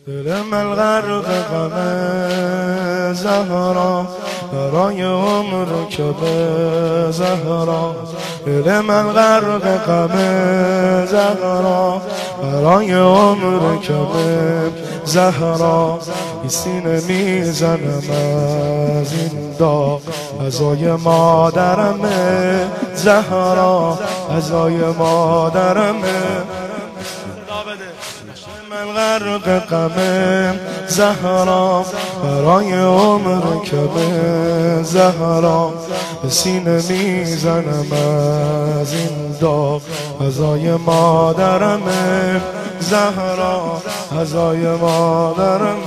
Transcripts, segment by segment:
دل من غرق غم زهرا، برای عمر که به زهرا. دل من غرق غم زهرا، برای عمر که به زهرا. این سینه میزنم از این داغ، عزای مادرم زهرا، عزای مادرم. من غرق غم زهرا، برای عمر که به زهرا. به سینه میزنم از این داغ، عزای مادرم زهرا، عزای مادرم.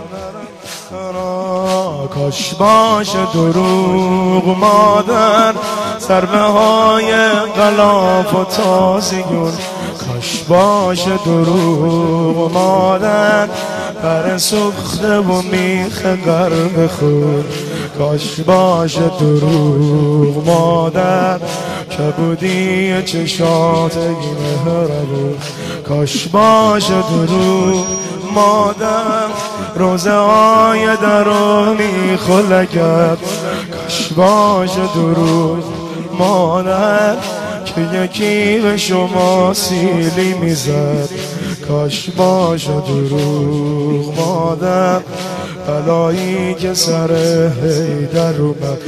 کاش باشه دروغ مادر، ضربه های غلاف و تازیون. کاش باشه دروغ مادر، پر سوخته و میخ غرق خون. کاش باشه دروغ مادر، که بودی چشات مهربون. کاش باشه دروغ مادر، روزه های درونی خلقت. کاش باشه دروغ مادر، که یکی به شما سیلی میزد. کاش باشه دروغ مادر، بلایی که سر حیدر اومد.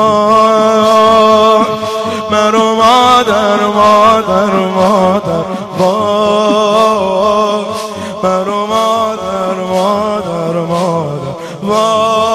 وای مرو مادر، مادر، مادر، وای مرو مادر، مادر، مادر، وای.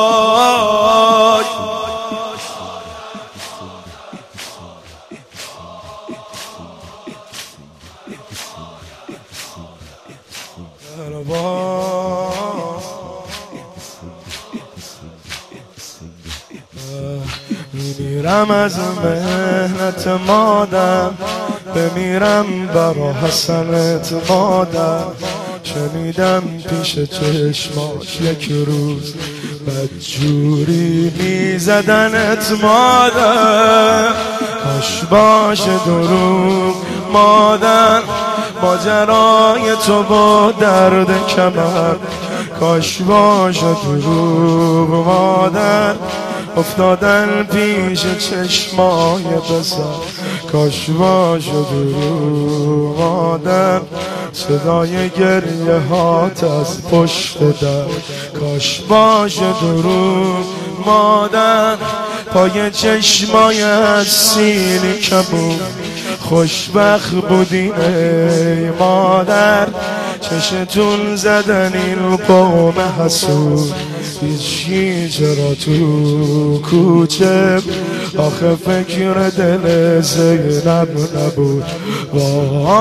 میمیرم از مهنت مادر، بمیرم برا حسنت مادر. شنیدم پیش چشماش یک روز بدجوری میزدنت مادر. کاش باشه دروغ مادر، ماجرای تو با درد کمر. کاش باشه دروغ مادر، افتادن پیش چشمای بزن. کاش باشه دروغ مادر، صدای گریه هات از پشت در. کاش باشه دروغ مادر، پای چشمای حسینی کبود. خوشبخت بودین ای مادر، چشتون زدن این قوم حسود. هیچی چرا تو کوچه، آخه فکر دل زینب نبود. وای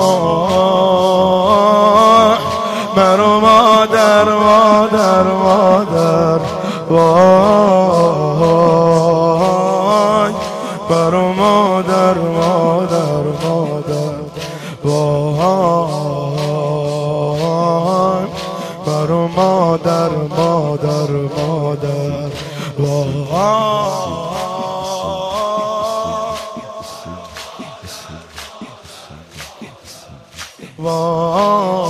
مرو مادر، مادر، مادر، وای مرو مادر، مادر، مادر، وای مرو مادر، مادر، مادر، وای.